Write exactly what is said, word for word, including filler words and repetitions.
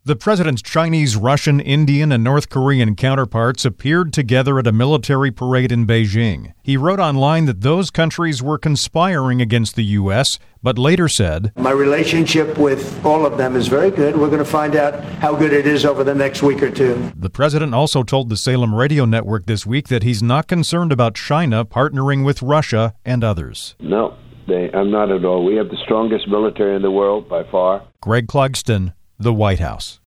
The president's Chinese, Russian, Indian, and North Korean counterparts appeared together at a military parade in Beijing. He wrote online that those countries were conspiring against the U S, but later said, "My relationship with all of them is very good. We're going to find out how good it is over the next week or two." The president also told the Salem Radio Network this week that he's not concerned about China partnering with Russia and others. No, they, I'm not at all. We have the strongest military in the world by far. Greg Clugston, The White House.